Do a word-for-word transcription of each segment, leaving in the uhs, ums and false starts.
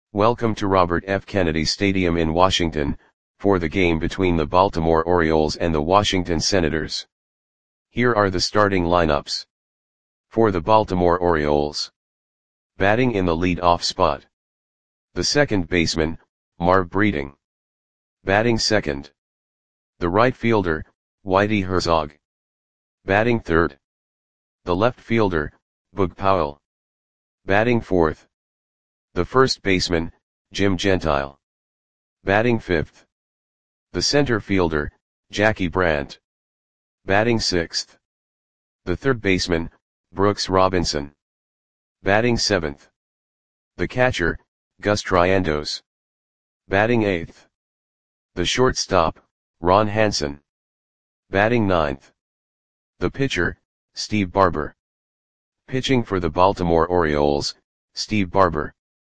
Welcome to Robert F. Kennedy Stadium in Washington, for the game between the Baltimore Orioles and the Washington Senators. Here are the starting lineups. For the Baltimore Orioles. Batting in the lead-off spot. The second baseman, Marv Breeding. Batting second. The right fielder, Whitey Herzog. Batting third. The left fielder, Boog Powell. Batting fourth. The first baseman, Jim Gentile. Batting fifth. The center fielder, Jackie Brandt. Batting sixth. The third baseman, Brooks Robinson. Batting seventh. The catcher, Gus Triandos. Batting eighth. The shortstop, Ron Hansen. Batting ninth. The pitcher, Steve Barber. Pitching for the Baltimore Orioles, Steve Barber.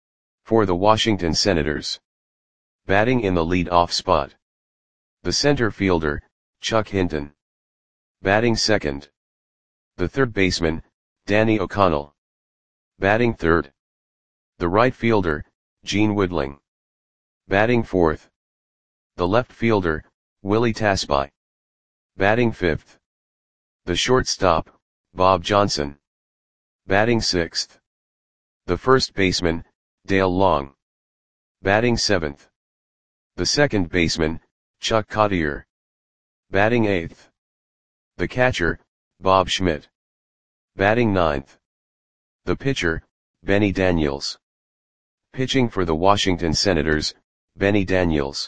For the Washington Senators. Batting in the lead-off spot. The center fielder, Chuck Hinton. Batting second. The third baseman, Danny O'Connell. Batting third. The right fielder, Gene Woodling. Batting fourth. The left fielder, Willie Tasby. Batting fifth. The shortstop, Bob Johnson. Batting sixth. The first baseman, Dale Long. Batting seventh. The second baseman, Chuck Cottier. Batting eighth. The catcher, Bob Schmidt. Batting ninth. The pitcher, Benny Daniels. Pitching for the Washington Senators, Benny Daniels.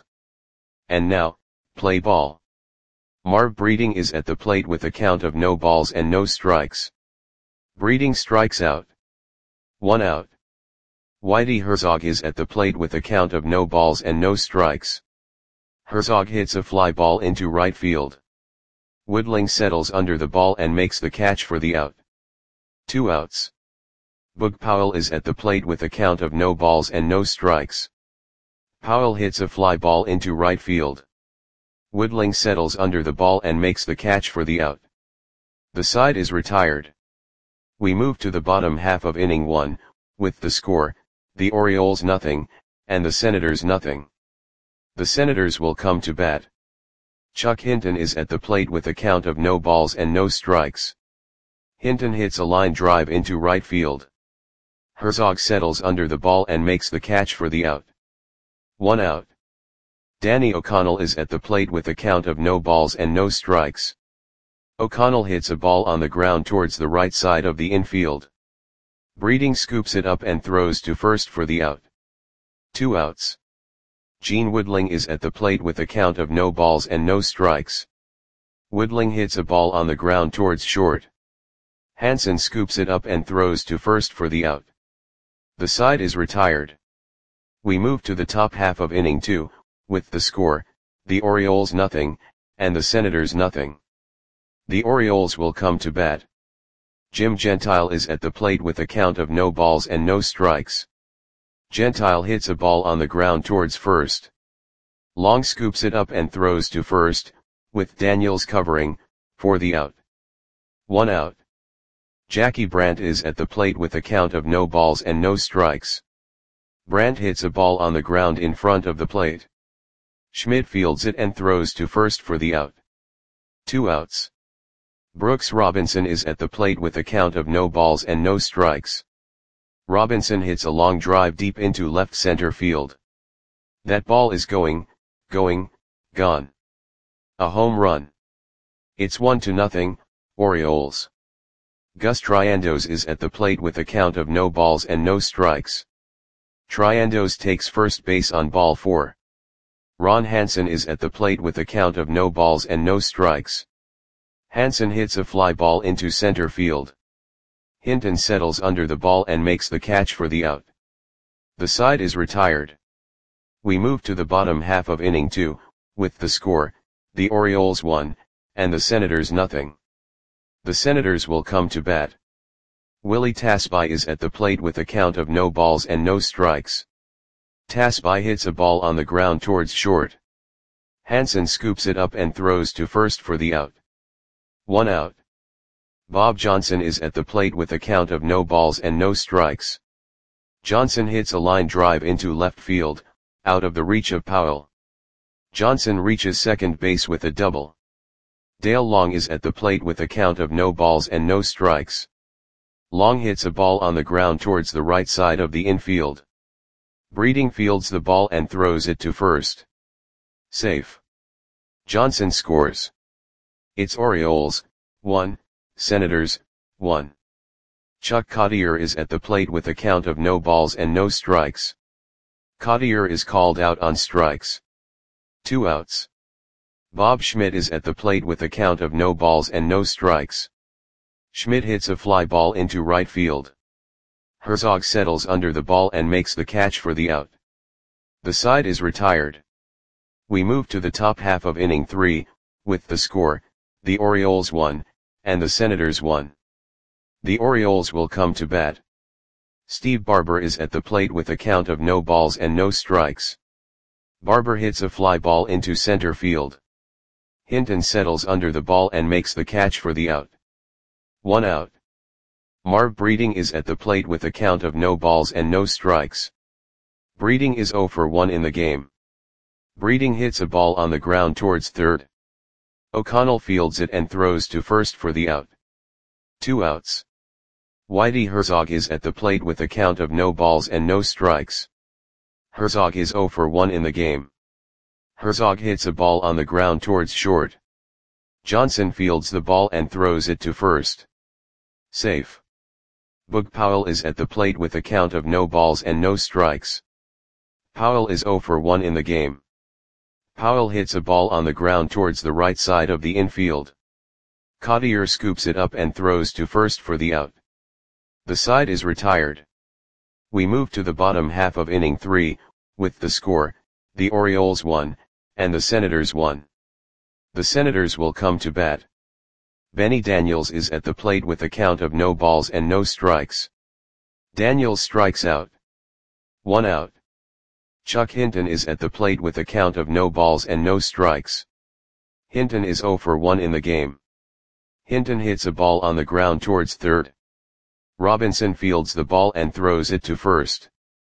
And now, play ball. Marv Breeding is at the plate with a count of no balls and no strikes. Breeding strikes out. One out. Whitey Herzog is at the plate with a count of no balls and no strikes. Herzog hits a fly ball into right field. Woodling settles under the ball and makes the catch for the out. Two outs. Boog Powell is at the plate with a count of no balls and no strikes. Powell hits a fly ball into right field. Woodling settles under the ball and makes the catch for the out. The side is retired. We move to the bottom half of inning one, with the score, the Orioles nothing, and the Senators nothing. The Senators will come to bat. Chuck Hinton is at the plate with a count of no balls and no strikes. Hinton hits a line drive into right field. Herzog settles under the ball and makes the catch for the out. One out. Danny O'Connell is at the plate with a count of no balls and no strikes. O'Connell hits a ball on the ground towards the right side of the infield. Breeding scoops it up and throws to first for the out. Two outs. Gene Woodling is at the plate with a count of no balls and no strikes. Woodling hits a ball on the ground towards short. Hansen scoops it up and throws to first for the out. The side is retired. We move to the top half of inning two, with the score, the Orioles nothing, and the Senators nothing. The Orioles will come to bat. Jim Gentile is at the plate with a count of no balls and no strikes. Gentile hits a ball on the ground towards first. Long scoops it up and throws to first, with Daniels covering, for the out. One out. Jackie Brandt is at the plate with a count of no balls and no strikes. Brandt hits a ball on the ground in front of the plate. Schmidt fields it and throws to first for the out. Two outs. Brooks Robinson is at the plate with a count of no balls and no strikes. Robinson hits a long drive deep into left center field. That ball is going, going, gone. A home run. It's one to nothing, Orioles. Gus Triandos is at the plate with a count of no balls and no strikes. Triandos takes first base on ball four. Ron Hansen is at the plate with a count of no balls and no strikes. Hansen hits a fly ball into center field. Hinton settles under the ball and makes the catch for the out. The side is retired. We move to the bottom half of inning two, with the score, the Orioles one, and the Senators nothing. The Senators will come to bat. Willie Tasby is at the plate with a count of no balls and no strikes. Tasby hits a ball on the ground towards short. Hansen scoops it up and throws to first for the out. One out. Bob Johnson is at the plate with a count of no balls and no strikes. Johnson hits a line drive into left field, out of the reach of Powell. Johnson reaches second base with a double. Dale Long is at the plate with a count of no balls and no strikes. Long hits a ball on the ground towards the right side of the infield. Breeding fields the ball and throws it to first. Safe. Johnson scores. It's Orioles, one, Senators, one. Chuck Cottier is at the plate with a count of no balls and no strikes. Cottier is called out on strikes. Two outs. Bob Schmidt is at the plate with a count of no balls and no strikes. Schmidt hits a fly ball into right field. Herzog settles under the ball and makes the catch for the out. The side is retired. We move to the top half of inning three, with the score, the Orioles one, and the Senators one. The Orioles will come to bat. Steve Barber is at the plate with a count of no balls and no strikes. Barber hits a fly ball into center field. Hinton settles under the ball and makes the catch for the out. One out. Marv Breeding is at the plate with a count of no balls and no strikes. Breeding is oh for one in the game. Breeding hits a ball on the ground towards third. O'Connell fields it and throws to first for the out. Two outs. Whitey Herzog is at the plate with a count of no balls and no strikes. Herzog is oh for one in the game. Herzog hits a ball on the ground towards short. Johnson fields the ball and throws it to first. Safe. Boog Powell is at the plate with a count of no balls and no strikes. Powell is oh for one in the game. Powell hits a ball on the ground towards the right side of the infield. Cottier scoops it up and throws to first for the out. The side is retired. We move to the bottom half of inning three, with the score, the Orioles one, and the Senators one. The Senators will come to bat. Benny Daniels is at the plate with a count of no balls and no strikes. Daniels strikes out. One out. Chuck Hinton is at the plate with a count of no balls and no strikes. Hinton is oh for one in the game. Hinton hits a ball on the ground towards third. Robinson fields the ball and throws it to first.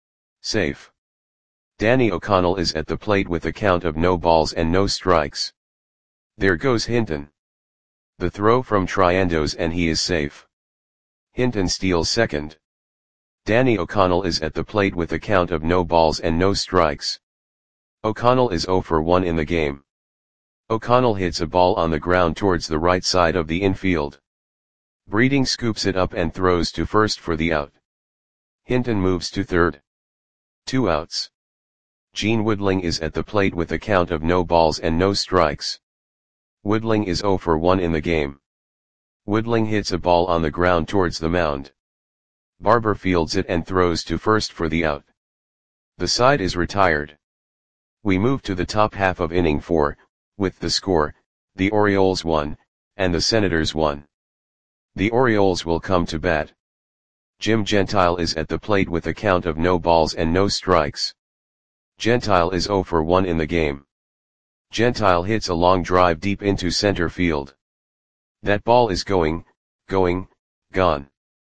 Safe. Danny O'Connell is at the plate with a count of no balls and no strikes. There goes Hinton. The throw from Triandos and he is safe. Hinton steals second. Danny O'Connell is at the plate with a count of no balls and no strikes. O'Connell is oh for one in the game. O'Connell hits a ball on the ground towards the right side of the infield. Breeding scoops it up and throws to first for the out. Hinton moves to third. Two outs. Gene Woodling is at the plate with a count of no balls and no strikes. Woodling is oh for one in the game. Woodling hits a ball on the ground towards the mound. Barber fields it and throws to first for the out. The side is retired. We move to the top half of inning four, with the score, the Orioles one, and the Senators one. The Orioles will come to bat. Jim Gentile is at the plate with a count of no balls and no strikes. Gentile is oh for one in the game. Gentile hits a long drive deep into center field. That ball is going, going, gone.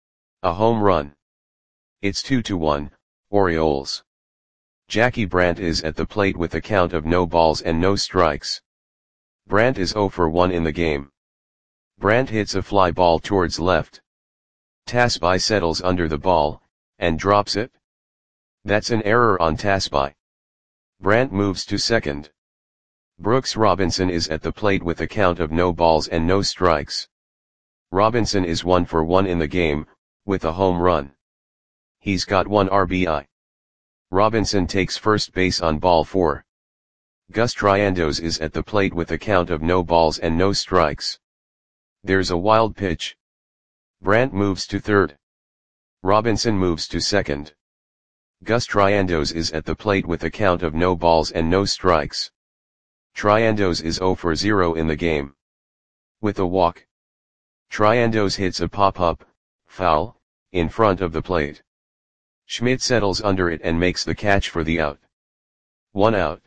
A home run. It's two to one, Orioles. Jackie Brandt is at the plate with a count of no balls and no strikes. Brandt is oh for one in the game. Brandt hits a fly ball towards left. Tasby settles under the ball, and drops it. That's an error on Tasby. Brandt moves to second. Brooks Robinson is at the plate with a count of no balls and no strikes. Robinson is one for one in the game, with a home run. He's got one R B I. Robinson takes first base on ball four. Gus Triandos is at the plate with a count of no balls and no strikes. There's a wild pitch. Brandt moves to third. Robinson moves to second. Gus Triandos is at the plate with a count of no balls and no strikes. Triandos is oh for zero in the game. With a walk. Triandos hits a pop-up, foul, in front of the plate. Schmidt settles under it and makes the catch for the out. One out.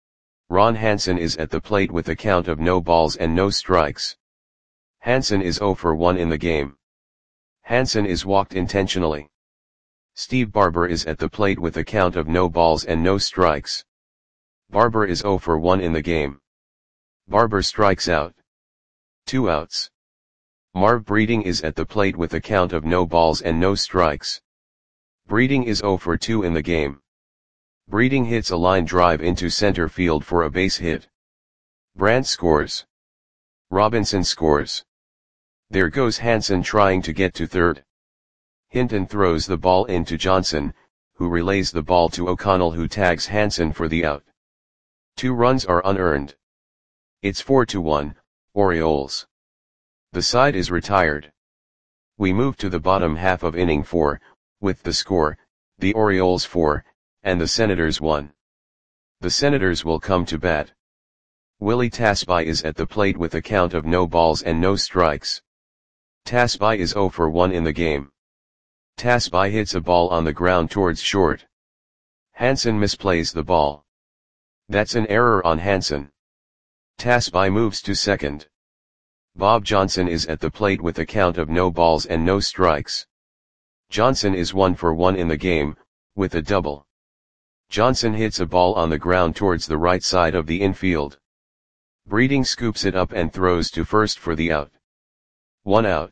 Ron Hansen is at the plate with a count of no balls and no strikes. Hansen is oh for one in the game. Hansen is walked intentionally. Steve Barber is at the plate with a count of no balls and no strikes. Barber is zero for one in the game. Barber strikes out. Two outs. Marv Breeding is at the plate with a count of no balls and no strikes. Breeding is zero for two in the game. Breeding hits a line drive into center field for a base hit. Brandt scores. Robinson scores. There goes Hansen trying to get to third. Hinton throws the ball into Johnson, who relays the ball to O'Connell, who tags Hansen for the out. Two runs are unearned. It's four to one, Orioles. The side is retired. We move to the bottom half of inning four, with the score, the Orioles four, and the Senators one. The Senators will come to bat. Willie Tasby is at the plate with a count of no balls and no strikes. Tasby is zero for one in the game. Tasby hits a ball on the ground towards short. Hansen misplays the ball. That's an error on Hansen. Tasby moves to second. Bob Johnson is at the plate with a count of no balls and no strikes. Johnson is one for one in the game, with a double. Johnson hits a ball on the ground towards the right side of the infield. Breeding scoops it up and throws to first for the out. One out.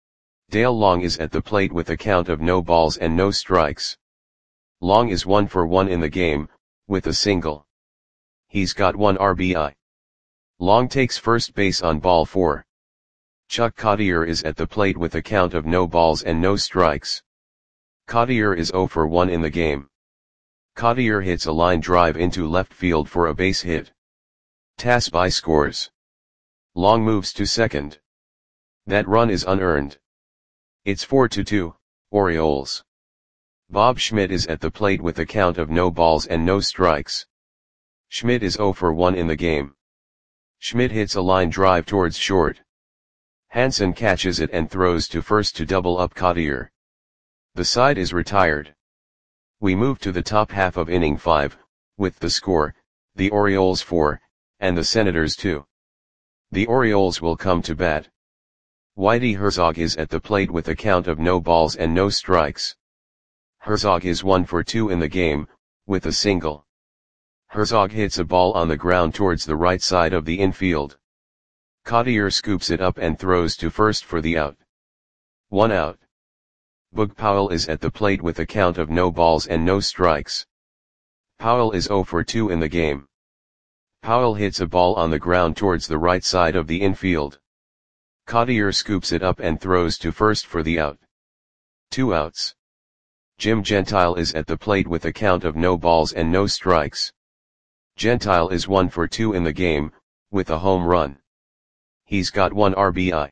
Dale Long is at the plate with a count of no balls and no strikes. Long is one for one in the game, with a single. He's got one R B I. Long takes first base on ball four. Chuck Cottier is at the plate with a count of no balls and no strikes. Cottier is zero for one in the game. Cottier hits a line drive into left field for a base hit. Tasby scores. Long moves to second. That run is unearned. It's four to two, Orioles. Bob Schmidt is at the plate with a count of no balls and no strikes. Schmidt is zero for one in the game. Schmidt hits a line drive towards short. Hansen catches it and throws to first to double up Cottier. The side is retired. We move to the top half of inning five, with the score, the Orioles four, and the Senators two. The Orioles will come to bat. Whitey Herzog is at the plate with a count of no balls and no strikes. Herzog is one for two in the game, with a single. Herzog hits a ball on the ground towards the right side of the infield. Cottier scoops it up and throws to first for the out. One out. Boog Powell is at the plate with a count of no balls and no strikes. Powell is zero for two in the game. Powell hits a ball on the ground towards the right side of the infield. Cottier scoops it up and throws to first for the out. Two outs. Jim Gentile is at the plate with a count of no balls and no strikes. Gentile is one for two in the game, with a home run. He's got one R B I.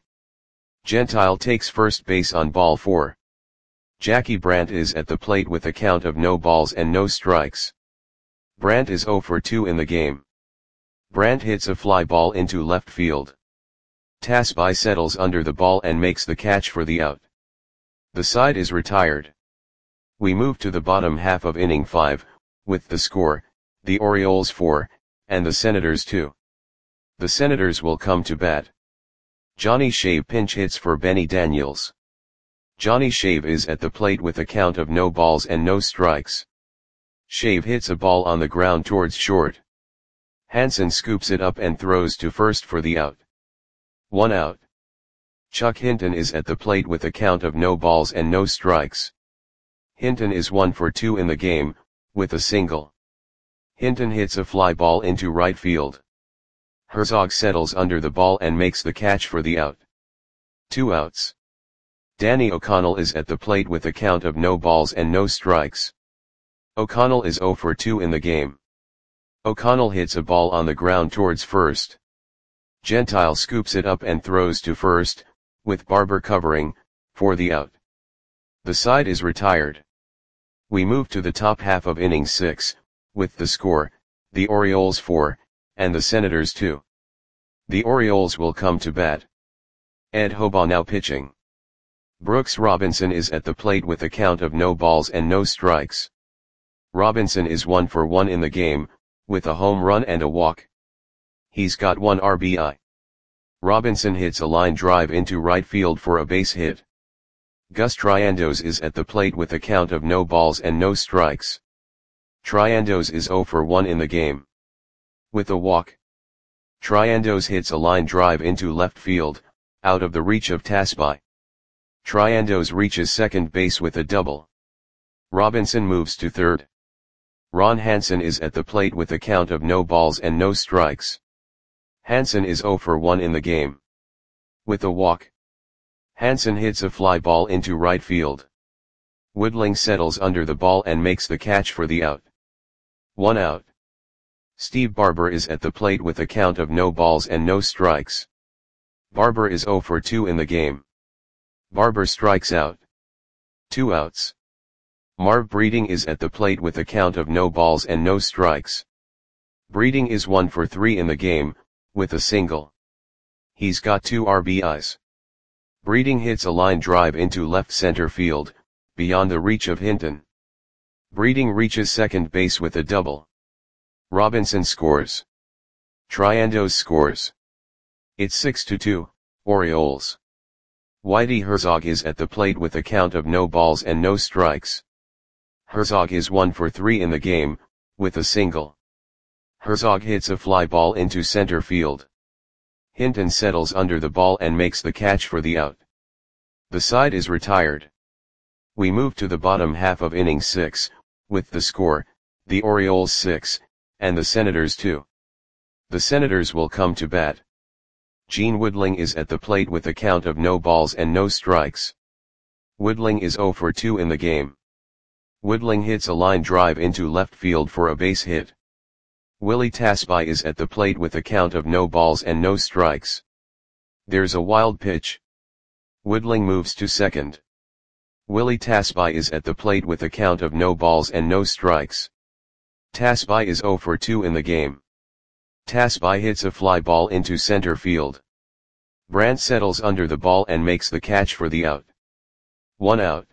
Gentile takes first base on ball four. Jackie Brandt is at the plate with a count of no balls and no strikes. Brandt is zero for two in the game. Brandt hits a fly ball into left field. Tasby settles under the ball and makes the catch for the out. The side is retired. We move to the bottom half of inning five, with the score, the Orioles four, and the Senators two. The Senators will come to bat. Johnny Shave pinch hits for Benny Daniels. Johnny Shave is at the plate with a count of no balls and no strikes. Shave hits a ball on the ground towards short. Hansen scoops it up and throws to first for the out. One out. Chuck Hinton is at the plate with a count of no balls and no strikes. Hinton is one for two in the game, with a single. Hinton hits a fly ball into right field. Herzog settles under the ball and makes the catch for the out. Two outs. Danny O'Connell is at the plate with a count of no balls and no strikes. O'Connell is zero for two in the game. O'Connell hits a ball on the ground towards first. Gentile scoops it up and throws to first, with Barber covering, for the out. The side is retired. We move to the top half of inning six, with the score, the Orioles four, and the Senators two. The Orioles will come to bat. Ed Hobaugh now pitching. Brooks Robinson is at the plate with a count of no balls and no strikes. Robinson is one for one in the game, with a home run and a walk. He's got one R B I. Robinson hits a line drive into right field for a base hit. Gus Triandos is at the plate with a count of no balls and no strikes. Triandos is zero for one in the game. With a walk. Triandos hits a line drive into left field, out of the reach of Tasby. Triandos reaches second base with a double. Robinson moves to third. Ron Hansen is at the plate with a count of no balls and no strikes. Hansen is zero for one in the game. With a walk. Hansen hits a fly ball into right field. Woodling settles under the ball and makes the catch for the out. One out. Steve Barber is at the plate with a count of no balls and no strikes. Barber is zero for two in the game. Barber strikes out. Two outs. Marv Breeding is at the plate with a count of no balls and no strikes. Breeding is one for three in the game, with a single. He's got two R B Is. Breeding hits a line drive into left center field, beyond the reach of Hinton. Breeding reaches second base with a double. Robinson scores. Triandos scores. It's six to two, Orioles. Whitey Herzog is at the plate with a count of no balls and no strikes. Herzog is one for three in the game, with a single. Herzog hits a fly ball into center field. Hinton settles under the ball and makes the catch for the out. The side is retired. We move to the bottom half of inning six, with the score, the Orioles six, and the Senators two. The Senators will come to bat. Gene Woodling is at the plate with a count of no balls and no strikes. Woodling is zero for two in the game. Woodling hits a line drive into left field for a base hit. Willie Tasby is at the plate with a count of no balls and no strikes. There's a wild pitch. Woodling moves to second. Willie Tasby is at the plate with a count of no balls and no strikes. Tasby is zero for two in the game. Tasby hits a fly ball into center field. Brandt settles under the ball and makes the catch for the out. One out.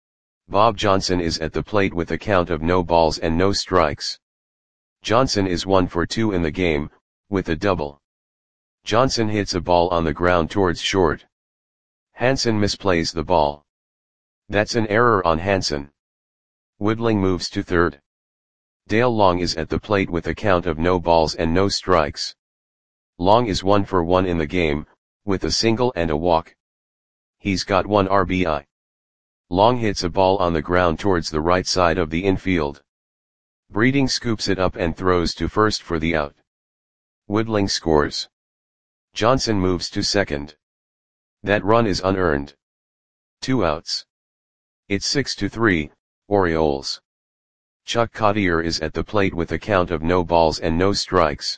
Bob Johnson is at the plate with a count of no balls and no strikes. Johnson is one for two in the game, with a double. Johnson hits a ball on the ground towards short. Hansen misplays the ball. That's an error on Hansen. Woodling moves to third. Dale Long is at the plate with a count of no balls and no strikes. Long is one for one in the game, with a single and a walk. He's got one R B I. Long hits a ball on the ground towards the right side of the infield. Breeding scoops it up and throws to first for the out. Woodling scores. Johnson moves to second. That run is unearned. Two outs. It's six to three, Orioles. Chuck Cottier is at the plate with a count of no balls and no strikes.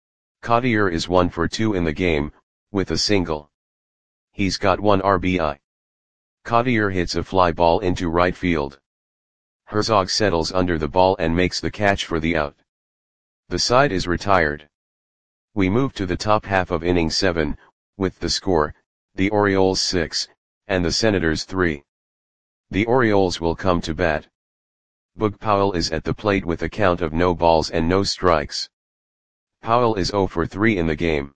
Cottier is one for two in the game, with a single. He's got one R B I. Cottier hits a fly ball into right field. Herzog settles under the ball and makes the catch for the out. The side is retired. We move to the top half of inning seven, with the score, the Orioles six, and the Senators three. The Orioles will come to bat. Boog Powell is at the plate with a count of no balls and no strikes. Powell is zero for three in the game.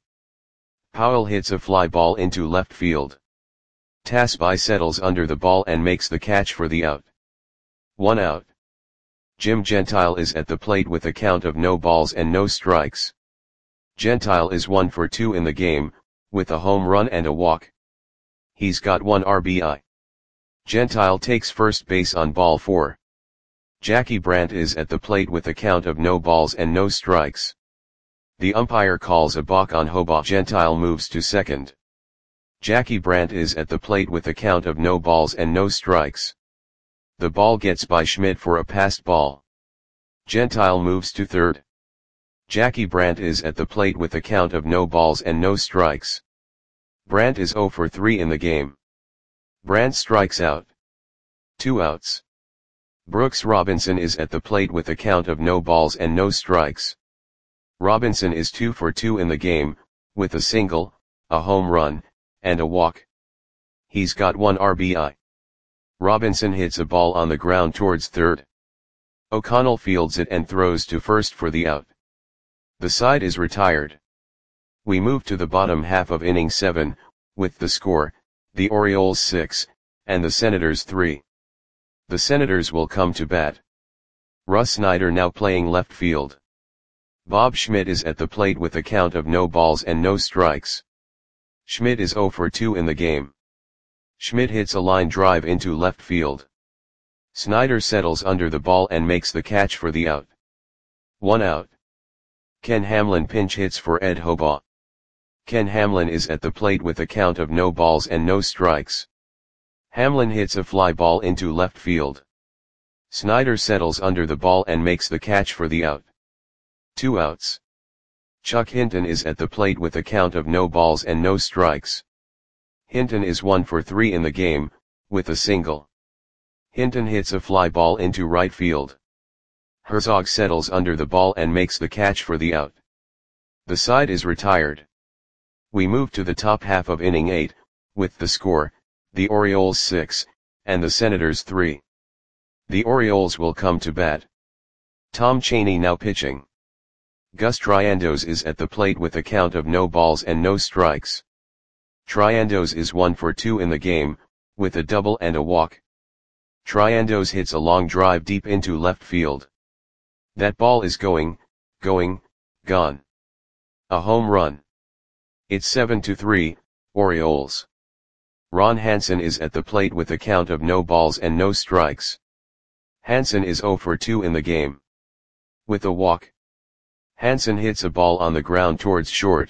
Powell hits a fly ball into left field. Tasby settles under the ball and makes the catch for the out. One out. Jim Gentile is at the plate with a count of no balls and no strikes. Gentile is one for two in the game, with a home run and a walk. He's got one R B I. Gentile takes first base on ball four. Jackie Brandt is at the plate with a count of no balls and no strikes. The umpire calls a balk on Hoba. Gentile moves to second. Jackie Brandt is at the plate with a count of no balls and no strikes. The ball gets by Schmidt for a passed ball. Gentile moves to third. Jackie Brandt is at the plate with a count of no balls and no strikes. Brandt is zero for three in the game. Brandt strikes out. Two outs. Brooks Robinson is at the plate with a count of no balls and no strikes. Robinson is two for two in the game, with a single, a home run, and a walk. He's got one R B I. Robinson hits a ball on the ground towards third. O'Connell fields it and throws to first for the out. The side is retired. We move to the bottom half of inning seven, with the score, the Orioles six, and the Senators three. The Senators will come to bat. Russ Snyder now playing left field. Bob Schmidt is at the plate with a count of no balls and no strikes. Schmidt is oh for two in the game. Schmidt hits a line drive into left field. Snyder settles under the ball and makes the catch for the out. One out. Ken Hamlin pinch hits for Ed Hobaugh. Ken Hamlin is at the plate with a count of no balls and no strikes. Hamlin hits a fly ball into left field. Snyder settles under the ball and makes the catch for the out. Two outs. Chuck Hinton is at the plate with a count of no balls and no strikes. Hinton is one for three in the game, with a single. Hinton hits a fly ball into right field. Herzog settles under the ball and makes the catch for the out. The side is retired. We move to the top half of inning eight, with the score, the Orioles six, and the Senators three. The Orioles will come to bat. Tom Chaney now pitching. Gus Triandos is at the plate with a count of no balls and no strikes. Triandos is one for two in the game, with a double and a walk. Triandos hits a long drive deep into left field. That ball is going, going, gone. A home run. It's seven to three, Orioles. Ron Hansen is at the plate with a count of no balls and no strikes. Hansen is oh for two in the game. With a walk. Hansen hits a ball on the ground towards short.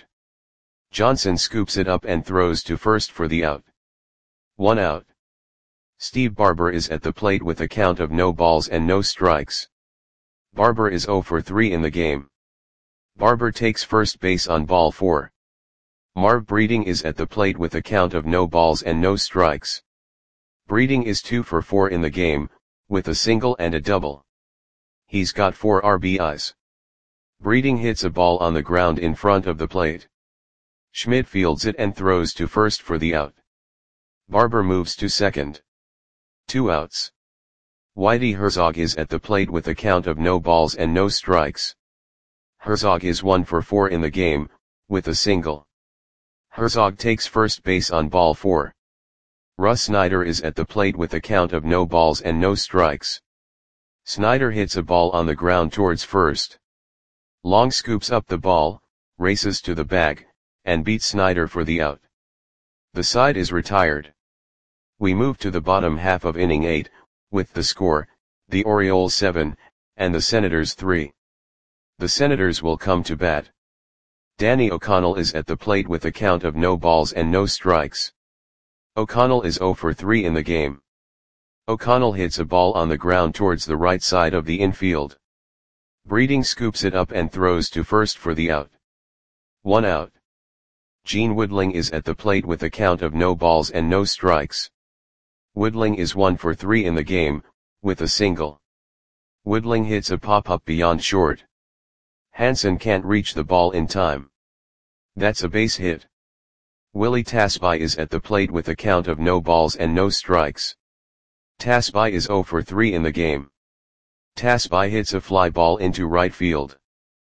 Johnson scoops it up and throws to first for the out. One out. Steve Barber is at the plate with a count of no balls and no strikes. Barber is oh for three in the game. Barber takes first base on ball four. Marv Breeding is at the plate with a count of no balls and no strikes. Breeding is two for four in the game, with a single and a double. He's got four R B Is. Breeding hits a ball on the ground in front of the plate. Schmidt fields it and throws to first for the out. Barber moves to second. Two outs. Whitey Herzog is at the plate with a count of no balls and no strikes. Herzog is one for four in the game, with a single. Herzog takes first base on ball four. Russ Snyder is at the plate with a count of no balls and no strikes. Snyder hits a ball on the ground towards first. Long scoops up the ball, races to the bag, and beats Snyder for the out. The side is retired. We move to the bottom half of inning eight, with the score, the Orioles seven, and the Senators three. The Senators will come to bat. Danny O'Connell is at the plate with a count of no balls and no strikes. O'Connell is oh for three in the game. O'Connell hits a ball on the ground towards the right side of the infield. Breeding scoops it up and throws to first for the out. One out. Gene Woodling is at the plate with a count of no balls and no strikes. Woodling is one for three in the game, with a single. Woodling hits a pop-up beyond short. Hansen can't reach the ball in time. That's a base hit. Willie Tasby is at the plate with a count of no balls and no strikes. Tasby is oh for three in the game. Tasby hits a fly ball into right field.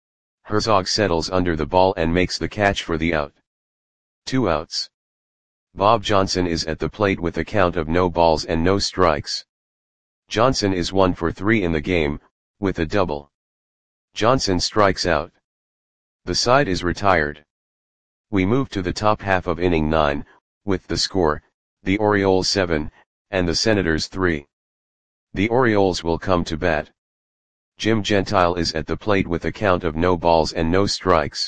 Herzog settles under the ball and makes the catch for the out. Two outs. Bob Johnson is at the plate with a count of no balls and no strikes. Johnson is one for three in the game, with a double. Johnson strikes out. The side is retired. We move to the top half of inning nine, with the score, the Orioles seven, and the Senators three. The Orioles will come to bat. Jim Gentile is at the plate with a count of no balls and no strikes.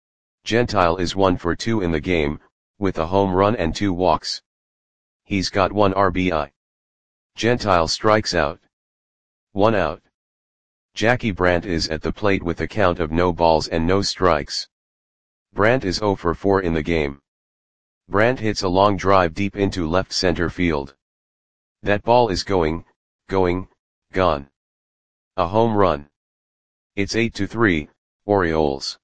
Gentile is one for two in the game, with a home run and two walks. He's got one R B I. Gentile strikes out. One out. Jackie Brandt is at the plate with a count of no balls and no strikes. Brandt is oh for four in the game. Brandt hits a long drive deep into left center field. That ball is going, going, gone. A home run. It's eight to three, Orioles.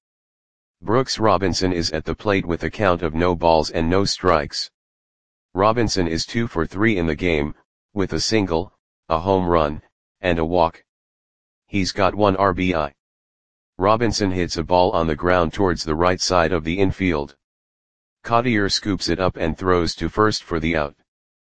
Brooks Robinson is at the plate with a count of no balls and no strikes. Robinson is two for three in the game, with a single, a home run, and a walk. He's got one R B I. Robinson hits a ball on the ground towards the right side of the infield. Cottier scoops it up and throws to first for the out.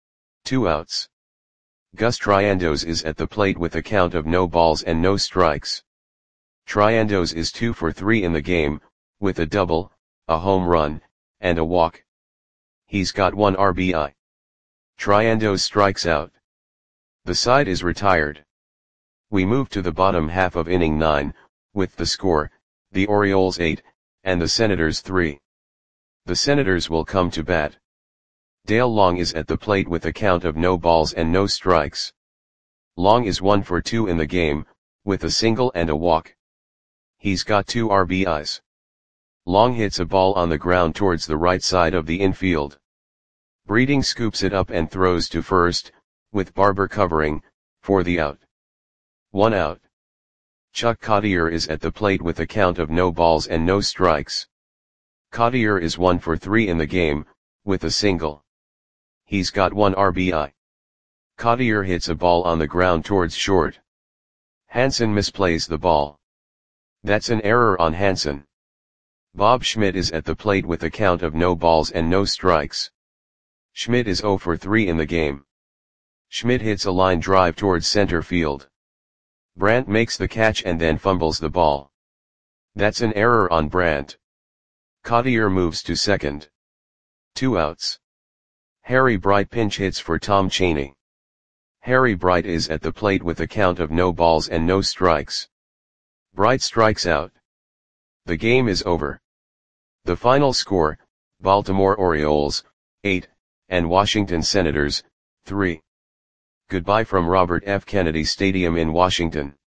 Two outs. Gus Triandos is at the plate with a count of no balls and no strikes. Triandos is two for three in the game, with a double, a home run, and a walk. He's got one R B I. Triandos strikes out. The side is retired. We move to the bottom half of inning nine, with the score, the Orioles eight, and the Senators three. The Senators will come to bat. Dale Long is at the plate with a count of no balls and no strikes. Long is one for two in the game, with a single and a walk. He's got two R B Is. Long hits a ball on the ground towards the right side of the infield. Breeding scoops it up and throws to first, with Barber covering, for the out. One out. Chuck Cottier is at the plate with a count of no balls and no strikes. Cottier is one for three in the game, with a single. He's got one R B I. Cottier hits a ball on the ground towards short. Hansen misplays the ball. That's an error on Hansen. Bob Schmidt is at the plate with a count of no balls and no strikes. Schmidt is zero for three in the game. Schmidt hits a line drive towards center field. Brandt makes the catch and then fumbles the ball. That's an error on Brandt. Cottier moves to second. Two outs. Harry Bright pinch hits for Tom Chaney. Harry Bright is at the plate with a count of no balls and no strikes. Bright strikes out. The game is over. The final score, Baltimore Orioles, eight, and Washington Senators, three. Goodbye from Robert F. Kennedy Stadium in Washington.